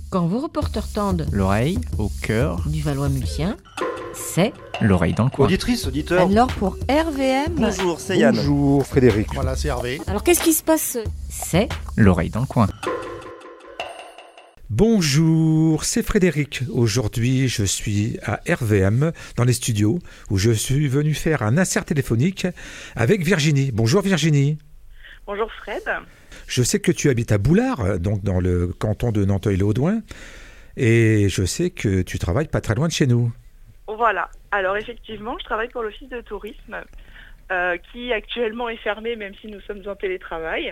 Quand vos reporters tendent L'oreille au cœur du Valois-Mulsien, c'est l'oreille dans le coin. Auditrice, auditeur. alors pour RVM. Bonjour, c'est Yann. Bonjour Frédéric. Voilà, c'est Hervé. Alors qu'est-ce qui se passe? C'est L'oreille dans le coin. Bonjour, c'est Frédéric. Aujourd'hui, je suis à RVM, dans les studios, où je suis venu faire un insert téléphonique avec Virginie. Bonjour Virginie. Bonjour Fred. Je sais que tu habites à Boulard, donc dans le canton de Nanteuil-le-Haudouin, et je sais que tu travailles pas très loin de chez nous. Voilà. Alors effectivement, je travaille pour l'office de tourisme qui actuellement est fermé même si nous sommes en télétravail.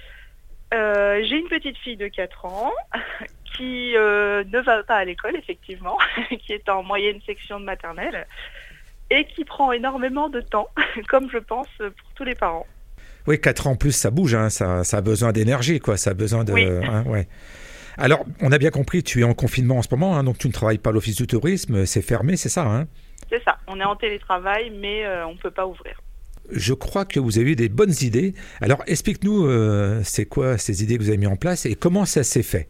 J'ai une petite fille de 4 ans qui ne va pas à l'école effectivement, qui est en moyenne section de maternelle et qui prend énormément de temps, comme je pense pour tous les parents. Oui, 4 ans en plus, ça bouge, hein, ça a besoin d'énergie, quoi, ça a besoin de... Oui. Hein, ouais. Alors, on a bien compris, tu es en confinement en ce moment, hein, donc tu ne travailles pas à l'office du tourisme, c'est fermé, c'est ça, hein? C'est ça, on est en télétravail mais on ne peut pas ouvrir. Je crois que vous avez eu des bonnes idées. Alors, explique-nous, c'est quoi ces idées que vous avez mis en place et comment ça s'est fait?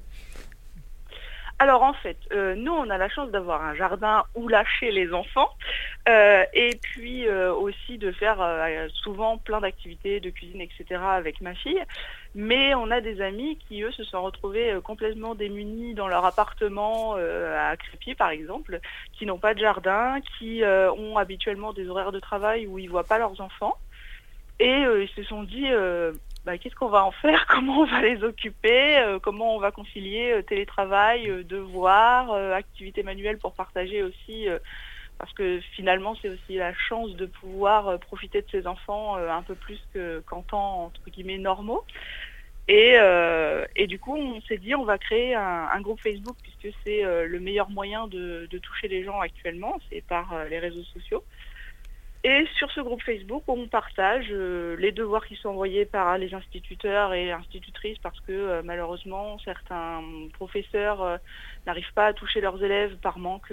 Alors en fait, nous on a la chance d'avoir un jardin où lâcher les enfants et puis aussi de faire souvent plein d'activités de cuisine, etc. avec ma fille. Mais on a des amis qui, eux, se sont retrouvés complètement démunis dans leur appartement à Crépy, par exemple, qui n'ont pas de jardin, qui ont habituellement des horaires de travail où ils ne voient pas leurs enfants. Et ils se sont dit... qu'est-ce qu'on va en faire? Comment on va les occuper? Comment on va concilier télétravail, devoirs, activités manuelles pour partager aussi parce que finalement c'est aussi la chance de pouvoir profiter de ses enfants un peu plus qu'en temps entre guillemets normaux. Et du coup on s'est dit on va créer un groupe Facebook puisque c'est le meilleur moyen de toucher les gens actuellement, c'est par les réseaux sociaux. Et sur ce groupe Facebook, on partage les devoirs qui sont envoyés par les instituteurs et institutrices parce que malheureusement, certains professeurs n'arrivent pas à toucher leurs élèves par manque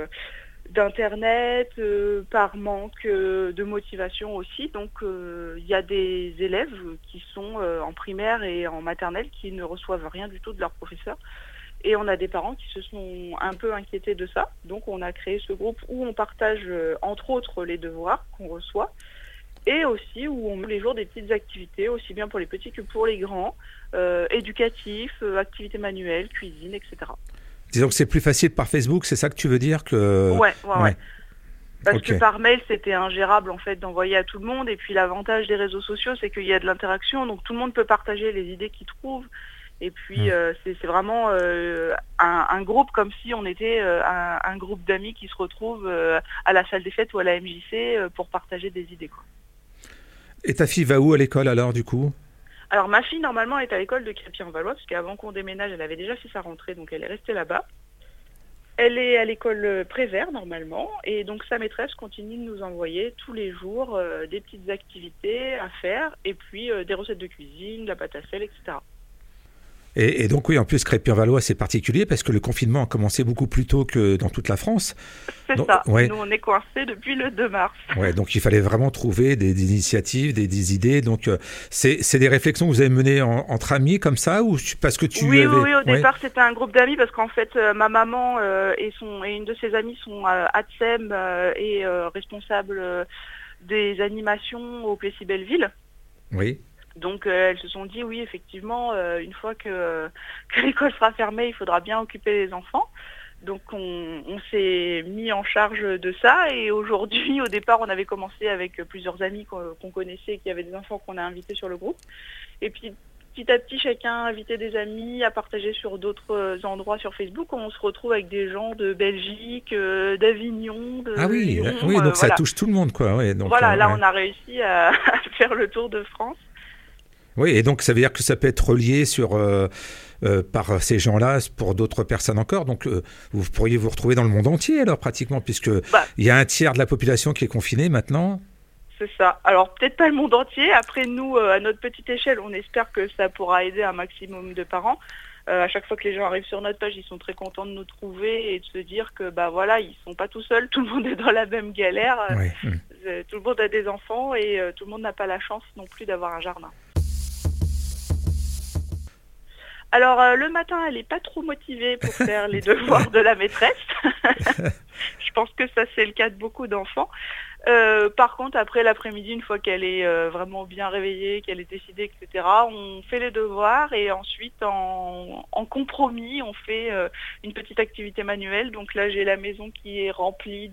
d'internet, par manque de motivation aussi. Donc il y a des élèves qui sont en primaire et en maternelle qui ne reçoivent rien du tout de leurs professeurs. Et on a des parents qui se sont un peu inquiétés de ça. Donc on a créé ce groupe où on partage entre autres les devoirs qu'on reçoit et aussi où on met les jours des petites activités, aussi bien pour les petits que pour les grands, éducatifs, activités manuelles, cuisine, etc. Disons que c'est plus facile par Facebook, c'est ça que tu veux dire que... Ouais. Parce Okay. que par mail, c'était ingérable en fait d'envoyer à tout le monde. Et puis l'avantage des réseaux sociaux, c'est qu'il y a de l'interaction. Donc tout le monde peut partager les idées qu'il trouve. Et puis c'est vraiment un groupe comme si on était un groupe d'amis qui se retrouvent à la salle des fêtes ou à la MJC pour partager des idées, quoi. Et ta fille va où à l'école alors du coup? Alors ma fille normalement est à l'école de Crépy-en-Valois parce qu'avant qu'on déménage elle avait déjà fait sa rentrée donc elle est restée là-bas. Elle est à l'école Prévert normalement et donc sa maîtresse continue de nous envoyer tous les jours des petites activités à faire et puis des recettes de cuisine, de la pâte à sel, etc. Et donc oui, en plus Crépy-en-Valois c'est particulier parce que le confinement a commencé beaucoup plus tôt que dans toute la France. C'est donc, ça, ouais. Nous on est coincés depuis le 2 mars. Ouais, donc il fallait vraiment trouver des initiatives, des idées. Donc c'est des réflexions que vous avez menées entre amis comme ça ou parce que tu Oui, avais... oui, au départ c'était un groupe d'amis parce qu'en fait ma maman et une de ses amies sont ATSEM et responsable des animations au Plessis Belleville. Oui. Donc elles se sont dit oui effectivement une fois que l'école sera fermée il faudra bien occuper les enfants. Donc on s'est mis en charge de ça et aujourd'hui au départ on avait commencé avec plusieurs amis qu'on connaissait qui avaient des enfants qu'on a invités sur le groupe. Et puis petit à petit chacun a invité des amis à partager sur d'autres endroits sur Facebook. On se retrouve avec des gens de Belgique, d'Avignon, de Ah oui, Lyon, oui donc ça voilà. touche tout le monde quoi. Ouais, donc, voilà, là ouais. on a réussi à faire le tour de France. Oui, et donc ça veut dire que ça peut être relié par ces gens-là pour d'autres personnes encore. Donc vous pourriez vous retrouver dans le monde entier alors pratiquement, puisque il y a un tiers de la population qui est confinée maintenant. C'est ça. Alors peut-être pas le monde entier. Après nous, à notre petite échelle, on espère que ça pourra aider un maximum de parents. À chaque fois que les gens arrivent sur notre page, ils sont très contents de nous trouver et de se dire que voilà, ils sont pas tout seuls. Tout le monde est dans la même galère. Ouais. Tout le monde a des enfants et tout le monde n'a pas la chance non plus d'avoir un jardin. Alors, le matin, elle n'est pas trop motivée pour faire les devoirs de la maîtresse. Je pense que ça, c'est le cas de beaucoup d'enfants. Par contre, après l'après-midi, une fois qu'elle est vraiment bien réveillée, qu'elle est décidée, etc., on fait les devoirs et ensuite, en compromis, on fait une petite activité manuelle. Donc là, j'ai la maison qui est remplie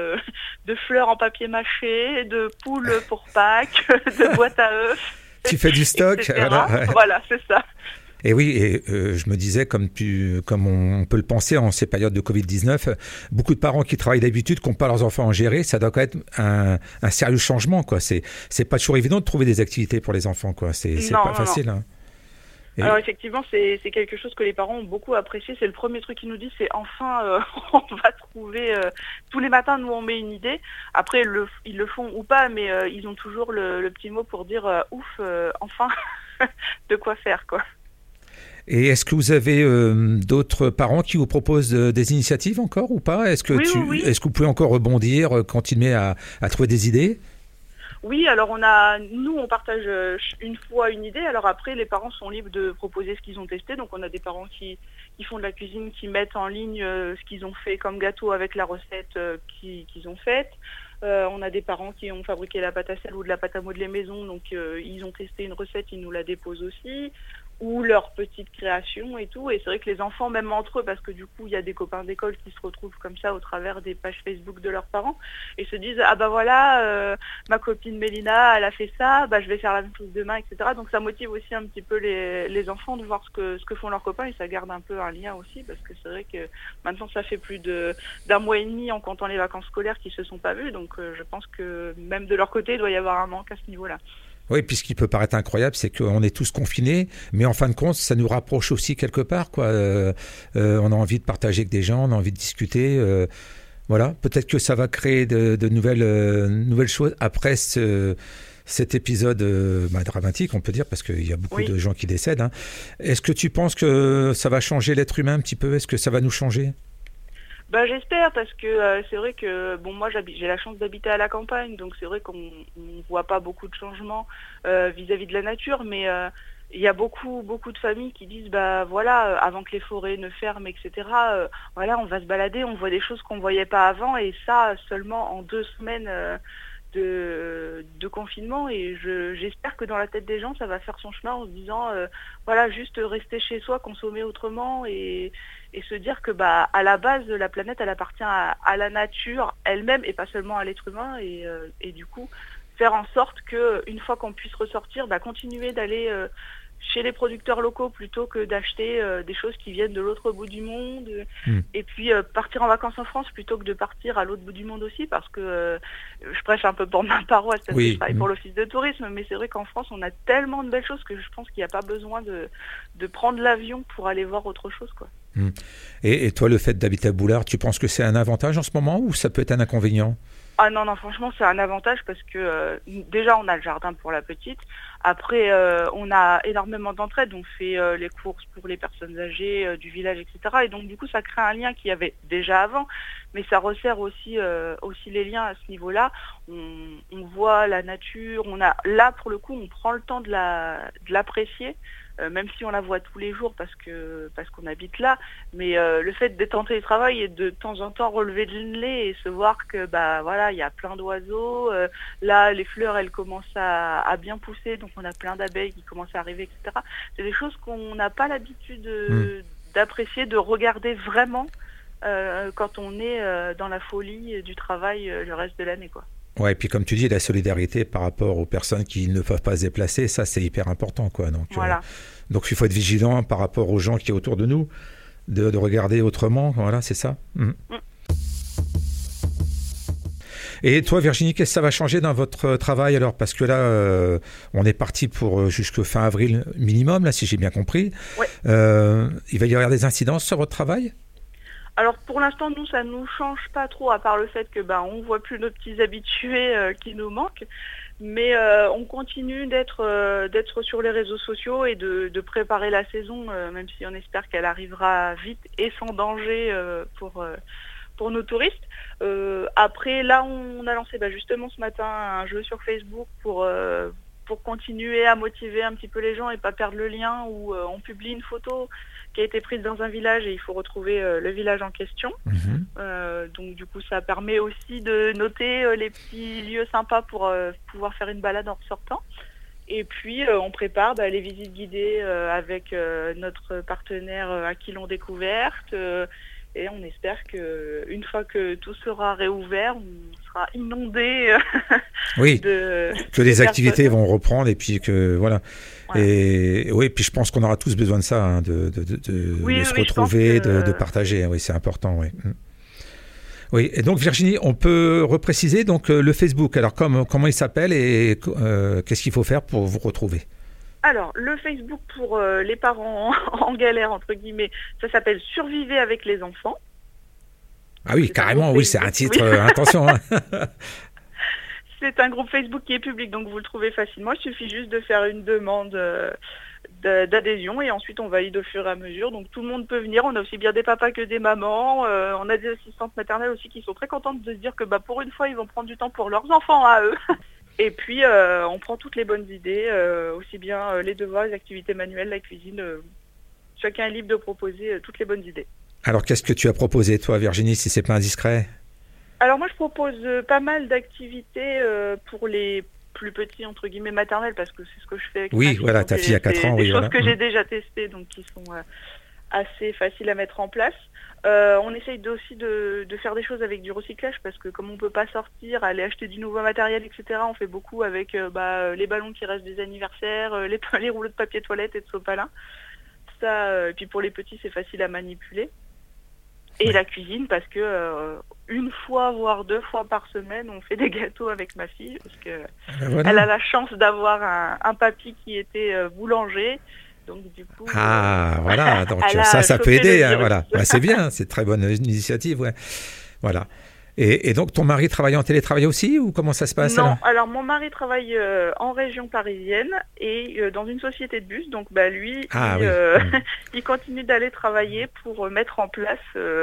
de fleurs en papier mâché, de poules pour Pâques, de boîtes à œufs. Tu fais du stock, voilà. Voilà, c'est ça. Et oui, et je me disais, comme on peut le penser en ces périodes de Covid-19, beaucoup de parents qui travaillent d'habitude, qui n'ont pas leurs enfants à gérer, ça doit quand même être un sérieux changement, quoi. C'est pas toujours évident de trouver des activités pour les enfants, quoi. C'est pas facile. Hein. Alors effectivement, c'est quelque chose que les parents ont beaucoup apprécié. C'est le premier truc qu'ils nous disent, c'est enfin, on va trouver... tous les matins, nous, on met une idée. Après, ils le font ou pas, mais ils ont toujours le petit mot pour dire ouf, enfin, de quoi faire, quoi. Et est-ce que vous avez d'autres parents qui vous proposent des initiatives encore ou pas ? Est-ce que oui. Est-ce que vous pouvez encore rebondir, continuer à trouver des idées ? Oui, alors nous on partage une fois une idée, alors après les parents sont libres de proposer ce qu'ils ont testé, donc on a des parents qui font de la cuisine, qui mettent en ligne ce qu'ils ont fait comme gâteau avec la recette qu'ils ont faite. On a des parents qui ont fabriqué la pâte à sel ou de la pâte à modeler maison, donc ils ont testé une recette, ils nous la déposent aussi, ou leur petite création et tout. Et c'est vrai que les enfants, même entre eux, parce que du coup, il y a des copains d'école qui se retrouvent comme ça au travers des pages Facebook de leurs parents et se disent « Ah bah voilà, ma copine Mélina, elle a fait ça, bah je vais faire la même chose demain, etc. » Donc ça motive aussi un petit peu les enfants de voir ce que font leurs copains et ça garde un peu un lien aussi parce que c'est vrai que maintenant, ça fait plus d'un mois et demi en comptant les vacances scolaires qui se sont pas vues. Donc je pense que même de leur côté, il doit y avoir un manque à ce niveau-là. Oui, puis ce qui peut paraître incroyable, c'est qu'on est tous confinés, mais en fin de compte, ça nous rapproche aussi quelque part, quoi. On a envie de partager avec des gens, on a envie de discuter. Voilà, peut-être que ça va créer de nouvelles choses après cet épisode dramatique, on peut dire, parce qu'il y a beaucoup de gens qui décèdent. Hein. Est-ce que tu penses que ça va changer l'être humain un petit peu ? Est-ce que ça va nous changer ? Bah j'espère parce que c'est vrai que moi j'ai la chance d'habiter à la campagne, donc c'est vrai qu'on voit pas beaucoup de changements vis-à-vis de la nature, mais il y a beaucoup de familles qui disent bah voilà, avant que les forêts ne ferment, etc. Voilà, on va se balader, on voit des choses qu'on voyait pas avant et ça seulement en 2 semaines de confinement et j'espère que dans la tête des gens ça va faire son chemin en se disant voilà, juste rester chez soi, consommer autrement et se dire que bah à la base la planète elle appartient à la nature elle-même et pas seulement à l'être humain et du coup faire en sorte que une fois qu'on puisse ressortir, bah continuer d'aller chez les producteurs locaux plutôt que d'acheter des choses qui viennent de l'autre bout du monde et puis partir en vacances en France plutôt que de partir à l'autre bout du monde aussi parce que je prêche un peu pour ma paroisse parce que je travaille pour l'office de tourisme mais c'est vrai qu'en France on a tellement de belles choses que je pense qu'il n'y a pas besoin de prendre l'avion pour aller voir autre chose quoi. Et toi le fait d'habiter à Boulard, tu penses que c'est un avantage en ce moment ou ça peut être un inconvénient ? Ah non, franchement, c'est un avantage parce que déjà, on a le jardin pour la petite. Après, on a énormément d'entraide. On fait les courses pour les personnes âgées du village, etc. Et donc, du coup, ça crée un lien qu'il y avait déjà avant. Mais ça resserre aussi les liens à ce niveau-là. On voit la nature. Là, pour le coup, on prend le temps de l'apprécier. Même si on la voit tous les jours parce qu'on habite là, mais le fait d'être en télétravail et de temps en temps relever le nez et se voir que bah voilà, il y a plein d'oiseaux, là les fleurs elles commencent à bien pousser, donc on a plein d'abeilles qui commencent à arriver, etc. C'est des choses qu'on n'a pas l'habitude d'apprécier, de regarder vraiment quand on est dans la folie du travail le reste de l'année, quoi. Ouais, et puis comme tu dis, la solidarité par rapport aux personnes qui ne peuvent pas se déplacer, ça c'est hyper important, quoi. Donc, voilà. Donc il faut être vigilant par rapport aux gens qui sont autour de nous, de regarder autrement, voilà, c'est ça. Et toi, Virginie, qu'est-ce que ça va changer dans votre travail alors ? Parce que là, on est parti pour jusqu'au fin avril minimum, là, si j'ai bien compris. Ouais. Il va y avoir des incidences sur votre travail ? Alors pour l'instant, nous, ça nous change pas trop, à part le fait que on voit plus nos petits habitués qui nous manquent. Mais on continue d'être sur les réseaux sociaux et de préparer la saison, même si on espère qu'elle arrivera vite et sans danger pour nos touristes. Après, là, on a lancé justement ce matin un jeu sur Facebook pour pour continuer à motiver un petit peu les gens et pas perdre le lien, où on publie une photo qui a été prise dans un village et il faut retrouver le village en question. Donc du coup ça permet aussi de noter les petits lieux sympas pour pouvoir faire une balade en ressortant. Et puis on prépare les visites guidées avec notre partenaire Aquilon Découverte. Et on espère qu'une fois que tout sera réouvert, on sera inondé que les activités vont reprendre et puis que voilà. Et oui, puis je pense qu'on aura tous besoin de ça, de se retrouver, de partager. Oui, c'est important. Oui. Oui. Et donc Virginie, on peut repréciser donc le Facebook. Alors comment il s'appelle et qu'est-ce qu'il faut faire pour vous retrouver? Alors, le Facebook pour les parents en galère, entre guillemets, ça s'appelle « Survivez avec les enfants ». Ah oui, carrément, oui, c'est un titre, attention. Hein. C'est un groupe Facebook qui est public, donc vous le trouvez facilement. Il suffit juste de faire une demande d'adhésion et ensuite on valide au fur et à mesure. Donc tout le monde peut venir, on a aussi bien des papas que des mamans. On a des assistantes maternelles aussi qui sont très contentes de se dire que pour une fois, ils vont prendre du temps pour leurs enfants à eux. Et puis, on prend toutes les bonnes idées, aussi bien les devoirs, les activités manuelles, la cuisine. Chacun est libre de proposer toutes les bonnes idées. Alors, qu'est-ce que tu as proposé, toi, Virginie, si c'est pas indiscret? Alors, moi, je propose pas mal d'activités pour les plus petits, entre guillemets, maternelles, parce que c'est ce que je fais avec ma fille. Voilà, ta fille a 4 ans. Des choses que j'ai déjà testées, donc qui sont assez faciles à mettre en place. On essaye aussi de faire des choses avec du recyclage parce que comme on peut pas sortir, aller acheter du nouveau matériel, etc., on fait beaucoup avec les ballons qui restent des anniversaires, les rouleaux de papier toilette et de sopalin. Ça, et puis pour les petits, c'est facile à manipuler. Et la cuisine parce que une fois, voire 2 fois par semaine, on fait des gâteaux avec ma fille parce que elle a la chance d'avoir un papy qui était boulanger. Donc, du coup, voilà, donc ça peut aider, hein, voilà. C'est bien, c'est une très bonne initiative, ouais. Voilà. Et donc, ton mari travaille en télétravail aussi ou comment ça se passe? Non, alors mon mari travaille en région parisienne et dans une société de bus, donc lui, il continue d'aller travailler pour mettre en place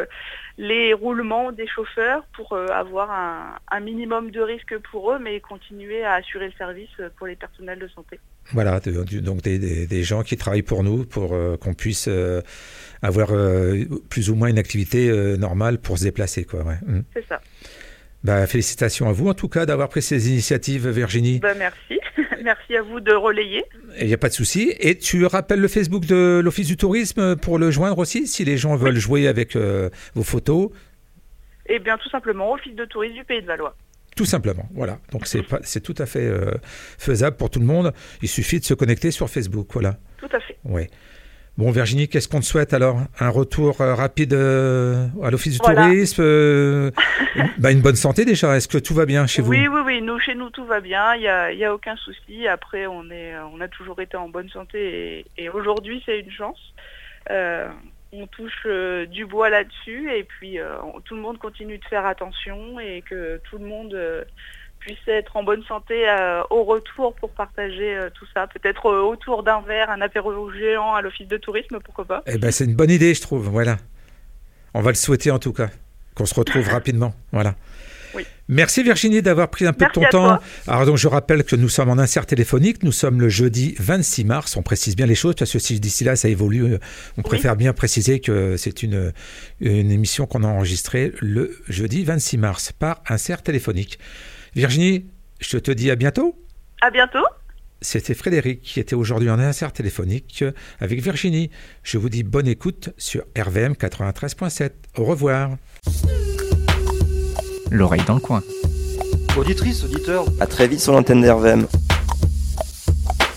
les roulements des chauffeurs pour avoir un minimum de risque pour eux, mais continuer à assurer le service pour les personnels de santé. Voilà, donc des gens qui travaillent pour nous, pour qu'on puisse avoir plus ou moins une activité normale pour se déplacer, quoi. Ouais. C'est ça. Félicitations à vous, en tout cas, d'avoir pris ces initiatives, Virginie. Merci. Merci à vous de relayer. Il n'y a pas de souci. Et tu rappelles le Facebook de l'Office du tourisme pour le joindre aussi, si les gens veulent jouer avec vos photos? Eh bien, tout simplement, Office de tourisme du Pays de Valois. Tout simplement, voilà. Donc c'est tout à fait faisable pour tout le monde. Il suffit de se connecter sur Facebook, voilà. Tout à fait. Oui. Bon, Virginie, qu'est-ce qu'on te souhaite alors? Un retour rapide à l'Office du tourisme, une bonne santé déjà. Est-ce que tout va bien chez vous? Oui. Chez nous, tout va bien. Il y a aucun souci. Après, on a toujours été en bonne santé et aujourd'hui, c'est une chance. On touche du bois là-dessus et puis tout le monde continue de faire attention et que tout le monde puisse être en bonne santé au retour pour partager tout ça. Peut-être autour d'un verre, un apéro géant à l'Office de tourisme, pourquoi pas. C'est une bonne idée, je trouve. Voilà. On va le souhaiter en tout cas, qu'on se retrouve rapidement. Voilà. Oui. Merci Virginie d'avoir pris un peu de ton temps. Alors donc je rappelle que nous sommes en insert téléphonique, nous sommes le jeudi 26 mars, on précise bien les choses parce que si d'ici là ça évolue, on préfère bien préciser que c'est une émission qu'on a enregistrée le jeudi 26 mars par insert téléphonique. Virginie, je te dis à bientôt. À bientôt. C'était Frédéric qui était aujourd'hui en insert téléphonique avec Virginie. Je vous dis bonne écoute sur RVM 93.7. Au revoir. L'oreille dans le coin. Auditrice, auditeur, à très vite sur l'antenne d'RVM.